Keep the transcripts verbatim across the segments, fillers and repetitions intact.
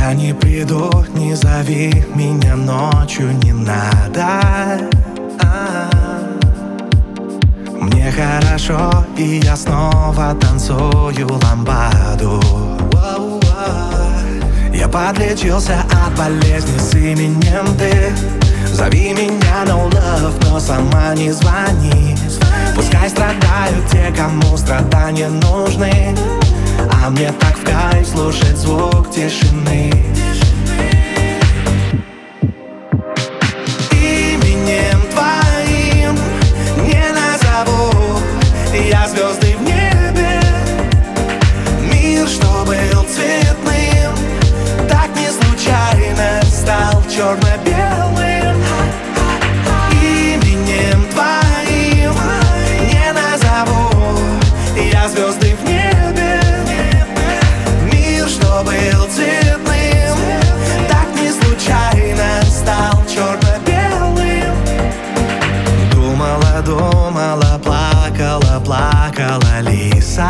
Я не приду, не зови меня ночью, не надо. А-а-а. Мне хорошо, и я снова танцую ламбаду. Я подлечился от болезни с именем ты. Зови меня no love, но сама не звони. Пускай страдают те, кому страдания нужны, а мне так в кайф слушать звук тишины. Именем твоим не назову я звезды в небе. Мир, что был цветным, так не случайно стал черно-белым. Именем твоим не назову я звезды в небе. Мир, что был цветным, так не случайно стал черно-белым. Думала, думала, плакала, плакала лиса.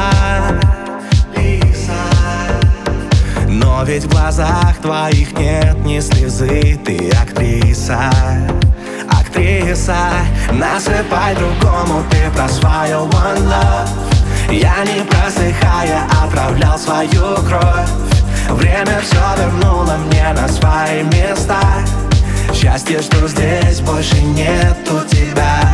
Но ведь в глазах твоих нет ни слезы. Ты актриса, актриса. Насыпай другому ты про свое one love. Я не просыхая отправлял свою кровь. Время все вернуло мне на свои места. Счастье, что здесь больше нету тебя.